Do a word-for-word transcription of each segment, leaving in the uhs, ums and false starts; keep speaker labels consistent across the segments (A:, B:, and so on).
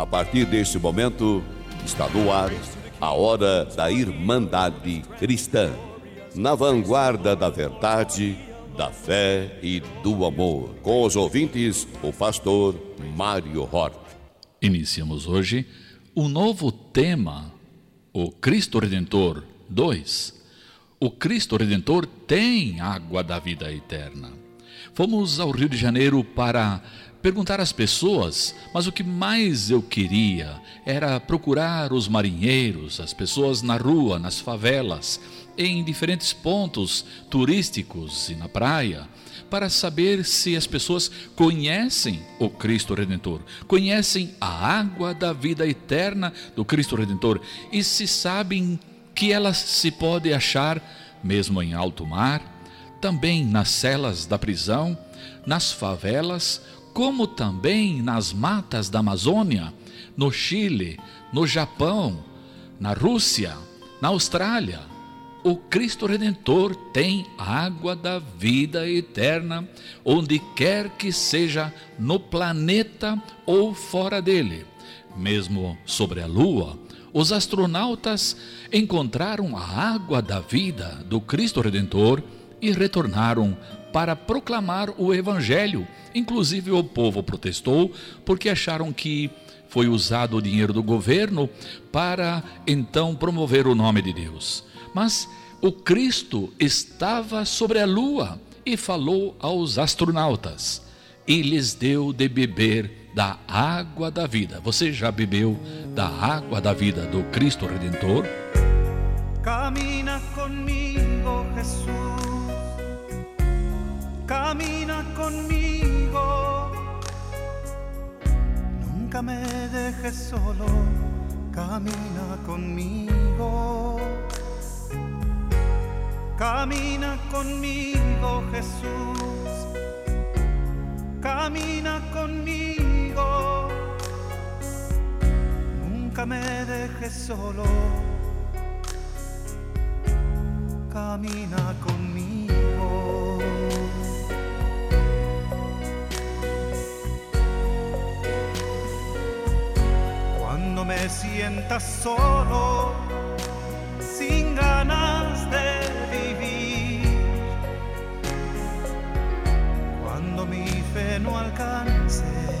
A: A partir deste momento, está no ar a Hora da Irmandade Cristã, na vanguarda da verdade, da fé e do amor. Com os ouvintes, o pastor Mário Hort.
B: Iniciamos hoje um novo tema, o Cristo Redentor dois. O Cristo Redentor tem água da vida eterna. Fomos ao Rio de Janeiro para perguntar às pessoas, mas o que mais eu queria era procurar os marinheiros, as pessoas na rua, nas favelas, em diferentes pontos turísticos e na praia, para saber se as pessoas conhecem o Cristo Redentor, conhecem a água da vida eterna do Cristo Redentor e se sabem que ela se pode achar mesmo em alto mar, também nas celas da prisão, nas favelas, como também nas matas da Amazônia, no Chile, no Japão, na Rússia, na Austrália. O Cristo Redentor tem água da vida eterna, onde quer que seja no planeta ou fora dele. Mesmo sobre a Lua, os astronautas encontraram a água da vida do Cristo Redentor e retornaram para proclamar o Evangelho. Inclusive o povo protestou porque acharam que foi usado o dinheiro do governo para então promover o nome de Deus. Mas o Cristo estava sobre a lua e falou aos astronautas e lhes deu de beber da água da vida. Você já bebeu da água da vida do Cristo Redentor?
C: Camina comigo, Jesus. Camina conmigo, nunca me dejes solo, camina conmigo. Camina conmigo, Jesús, camina conmigo, nunca me dejes solo, camina conmigo. Cuando me sientas solo, sin ganas de vivir, cuando mi fe no alcance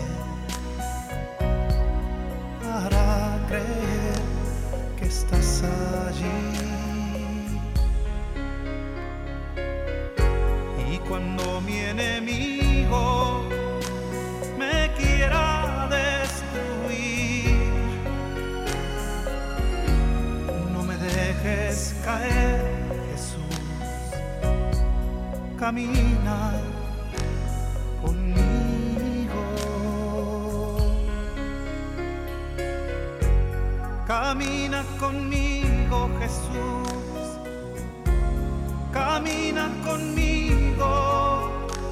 C: para creer que estás allí, y cuando mi enemigo me quiera destruir, no me dejes caer, Jesús, camina conmigo. Camina conmigo, Jesús, camina conmigo,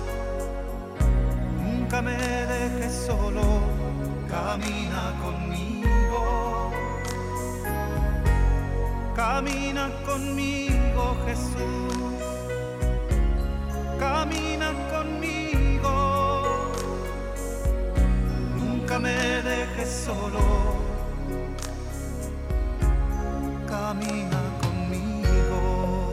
C: nunca me dejes solo, camina conmigo. Camina conmigo, Jesús, camina conmigo, nunca me dejes solo, camina comigo.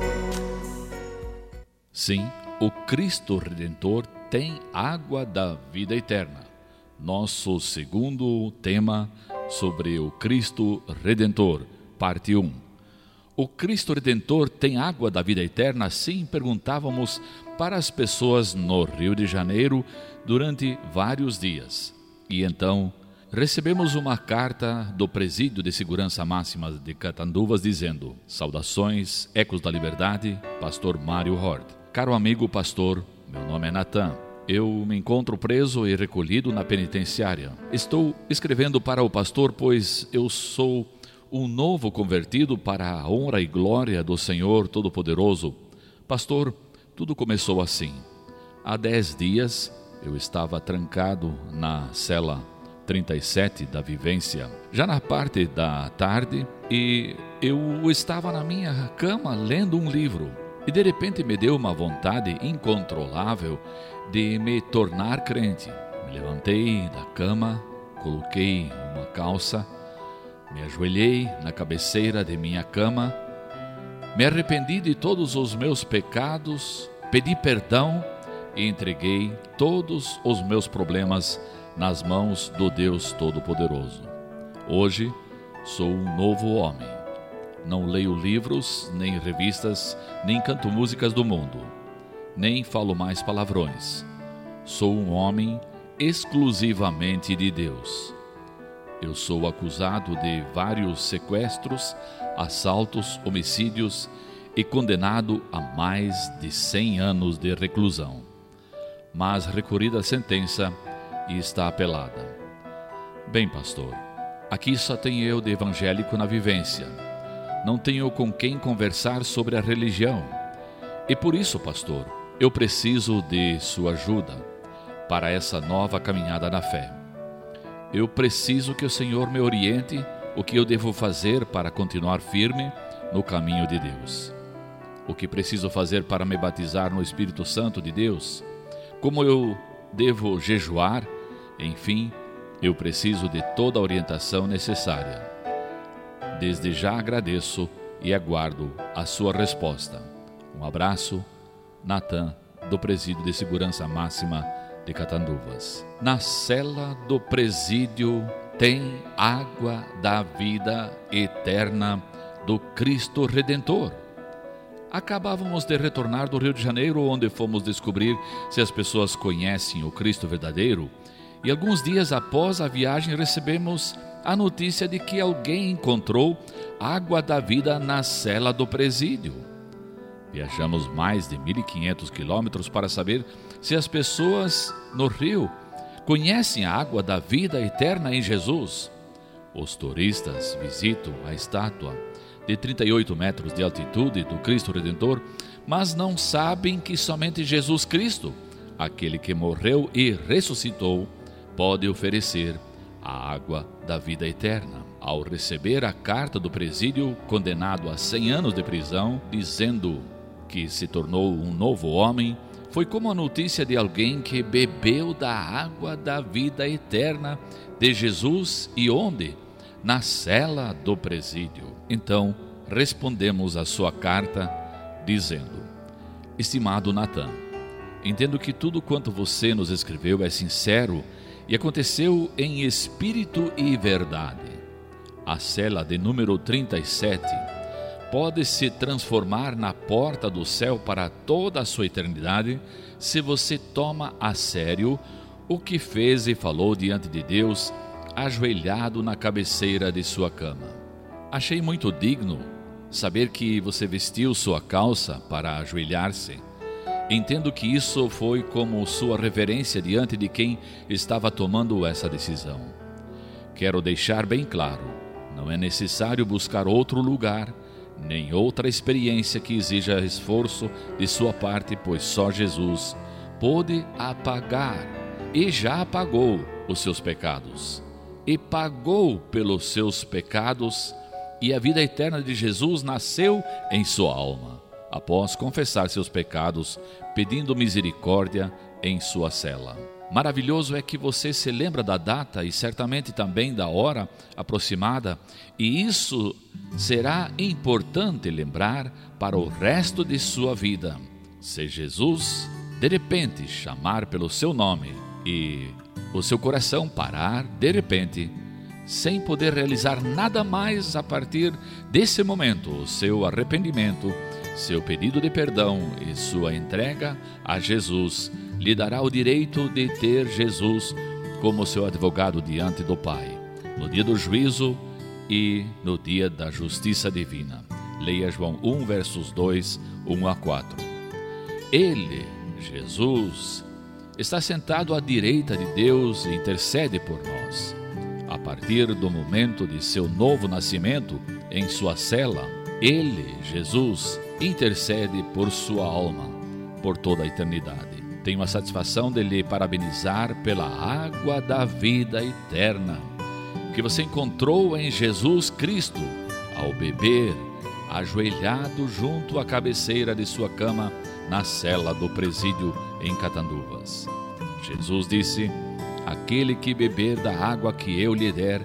B: Sim, o Cristo Redentor tem água da vida eterna. Nosso segundo tema sobre o Cristo Redentor, parte um. O Cristo Redentor tem água da vida eterna? Assim perguntávamos para as pessoas no Rio de Janeiro durante vários dias. E então recebemos uma carta do Presídio de Segurança Máxima de Catanduvas dizendo: saudações, ecos da liberdade, pastor Mário Hort. Caro amigo pastor, meu nome é Natan. Eu me encontro preso e recolhido na penitenciária. Estou escrevendo para o pastor, pois eu sou um novo convertido para a honra e glória do Senhor Todo-Poderoso. Pastor, tudo começou assim. Há dez dias eu estava trancado na cela trinta e sete da vivência, já na parte da tarde, e eu estava na minha cama lendo um livro. E de repente me deu uma vontade incontrolável de me tornar crente. Me levantei da cama, coloquei uma calça, me ajoelhei na cabeceira de minha cama, me arrependi de todos os meus pecados, pedi perdão e entreguei todos os meus problemas nas mãos do Deus Todo-Poderoso. Hoje sou um novo homem. Não leio livros, nem revistas, nem canto músicas do mundo, nem falo mais palavrões. Sou um homem exclusivamente de Deus. Eu sou acusado de vários sequestros, assaltos, homicídios e condenado a mais de cem anos de reclusão. Mas recorrida a sentença e está apelada. Bem, pastor, aqui só tenho eu de evangélico na vivência. Não tenho com quem conversar sobre a religião. E por isso, pastor, eu preciso de sua ajuda para essa nova caminhada na fé. Eu preciso que o Senhor me oriente o que eu devo fazer para continuar firme no caminho de Deus. O que preciso fazer para me batizar no Espírito Santo de Deus? Como eu devo jejuar? Enfim, eu preciso de toda a orientação necessária. Desde já agradeço e aguardo a sua resposta. Um abraço, Natan, do Presídio de Segurança Máxima de Catanduvas. Na cela do presídio tem água da vida eterna do Cristo Redentor. Acabávamos de retornar do Rio de Janeiro, onde fomos descobrir se as pessoas conhecem o Cristo verdadeiro, e alguns dias após a viagem recebemos a notícia de que alguém encontrou água da vida na cela do presídio. Viajamos mais de mil e quinhentos quilômetros para saber se as pessoas no Rio conhecem a água da vida eterna em Jesus. Os turistas visitam a estátua de trinta e oito metros de altitude do Cristo Redentor, mas não sabem que somente Jesus Cristo, aquele que morreu e ressuscitou, pode oferecer a água da vida eterna. Ao receber a carta do presídio, condenado a cem anos de prisão, dizendo que se tornou um novo homem, foi como a notícia de alguém que bebeu da água da vida eterna de Jesus. E onde? Na cela do presídio. Então, respondemos a sua carta dizendo: estimado Natan, entendo que tudo quanto você nos escreveu é sincero e aconteceu em espírito e verdade. A cela de número trinta e sete pode se transformar na porta do céu para toda a sua eternidade se você toma a sério o que fez e falou diante de Deus, ajoelhado na cabeceira de sua cama. Achei muito digno saber que você vestiu sua calça para ajoelhar-se. Entendo que isso foi como sua reverência diante de quem estava tomando essa decisão. Quero deixar bem claro, não é necessário buscar outro lugar, nem outra experiência que exija esforço de sua parte, pois só Jesus pode apagar e já apagou os seus pecados. E pagou pelos seus pecados, e a vida eterna de Jesus nasceu em sua alma, após confessar seus pecados, pedindo misericórdia em sua cela. Maravilhoso é que você se lembra da data e certamente também da hora aproximada, e isso será importante lembrar para o resto de sua vida. Se Jesus, de repente, chamar pelo seu nome e o seu coração parar, de repente, sem poder realizar nada mais a partir desse momento, o seu arrependimento, seu pedido de perdão e sua entrega a Jesus, lhe dará o direito de ter Jesus como seu advogado diante do Pai, no dia do juízo e no dia da justiça divina. Leia João um, versos dois, um a quatro. Ele, Jesus, está sentado à direita de Deus e intercede por nós. A partir do momento de seu novo nascimento em sua cela, Ele, Jesus, intercede por sua alma, por toda a eternidade. Tenho a satisfação de lhe parabenizar pela água da vida eterna que você encontrou em Jesus Cristo ao beber, ajoelhado junto à cabeceira de sua cama na cela do presídio em Catanduvas. Jesus disse: Aquele que beber da água que eu lhe der,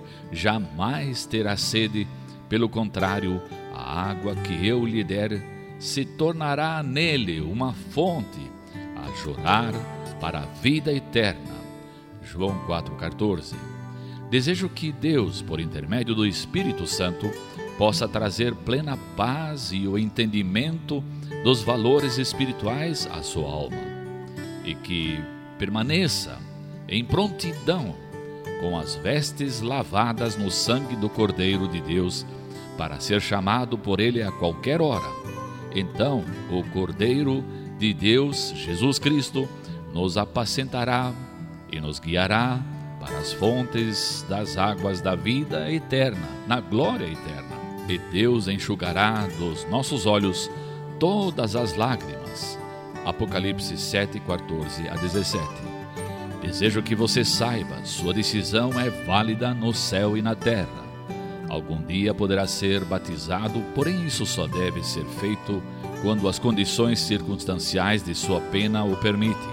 B: jamais terá sede. Pelo contrário, a água que eu lhe der se tornará nele uma fonte a jorrar para a vida eterna. João quatro, quatorze. Desejo que Deus, por intermédio do Espírito Santo, possa trazer plena paz e o entendimento dos valores espirituais à sua alma, e que permaneça em prontidão, com as vestes lavadas no sangue do Cordeiro de Deus, para ser chamado por Ele a qualquer hora. Então, o Cordeiro de Deus, Jesus Cristo, nos apacentará e nos guiará para as fontes das águas da vida eterna, na glória eterna. E Deus enxugará dos nossos olhos todas as lágrimas. Apocalipse sete, quatorze a dezessete. Desejo que você saiba, sua decisão é válida no céu e na terra. Algum dia poderá ser batizado, porém isso só deve ser feito quando as condições circunstanciais de sua pena o permitem.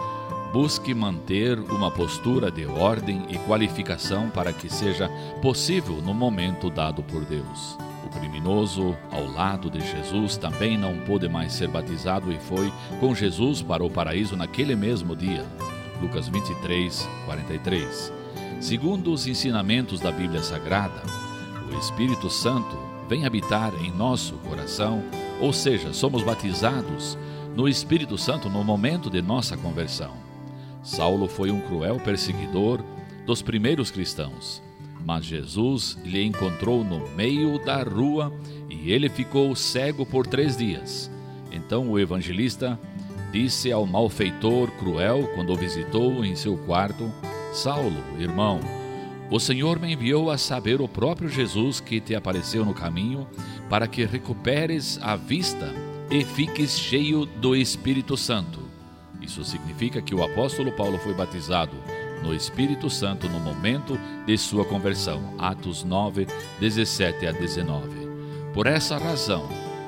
B: Busque manter uma postura de ordem e qualificação para que seja possível no momento dado por Deus. O criminoso, ao lado de Jesus, também não pôde mais ser batizado e foi com Jesus para o paraíso naquele mesmo dia. Lucas vinte e três, quarenta e três. Segundo os ensinamentos da Bíblia Sagrada, o Espírito Santo vem habitar em nosso coração, ou seja, somos batizados no Espírito Santo no momento de nossa conversão. Saulo foi um cruel perseguidor dos primeiros cristãos, mas Jesus lhe encontrou no meio da rua e ele ficou cego por três dias. Então o evangelista disse ao malfeitor cruel, quando o visitou em seu quarto: Saulo, irmão, o Senhor me enviou a saber o próprio Jesus que te apareceu no caminho, para que recuperes a vista e fiques cheio do Espírito Santo. Isso significa que o apóstolo Paulo foi batizado no Espírito Santo no momento de sua conversão. Atos nove, dezessete a dezenove. Por essa razão,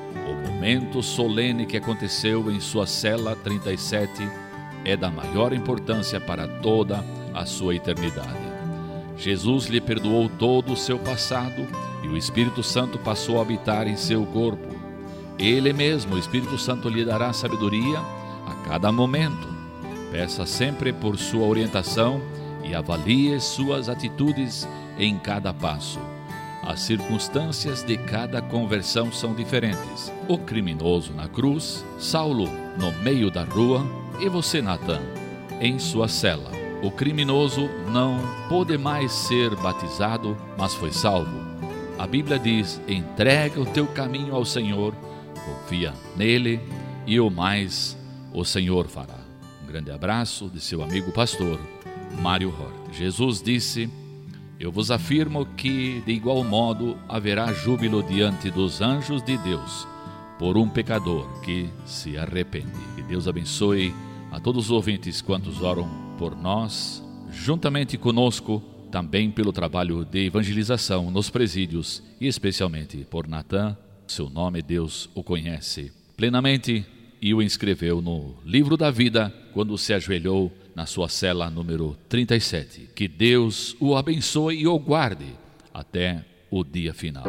B: o momento solene que aconteceu em sua cela trinta e sete é da maior importância para toda a sua eternidade. Jesus lhe perdoou todo o seu passado e o Espírito Santo passou a habitar em seu corpo. Ele mesmo, o Espírito Santo, lhe dará sabedoria a cada momento. Peça sempre por sua orientação e avalie suas atitudes em cada passo. As circunstâncias de cada conversão são diferentes. O criminoso na cruz, Saulo no meio da rua e você, Natan, em sua cela. O criminoso não pôde mais ser batizado, mas foi salvo. A Bíblia diz: entrega o teu caminho ao Senhor, confia nele e o mais o Senhor fará. Um grande abraço de seu amigo pastor Mário Hort. Jesus disse: eu vos afirmo que de igual modo haverá júbilo diante dos anjos de Deus por um pecador que se arrepende. Que Deus abençoe a todos os ouvintes quantos oram por nós, juntamente conosco, também pelo trabalho de evangelização nos presídios e especialmente por Natan. Seu nome Deus o conhece plenamente e o inscreveu no livro da vida quando se ajoelhou na sua cela número trinta e sete. Que Deus o abençoe e o guarde até o dia final.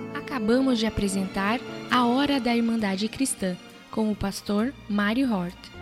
D: Acabamos de apresentar A Hora da Irmandade Cristã, com o pastor Mário Hort.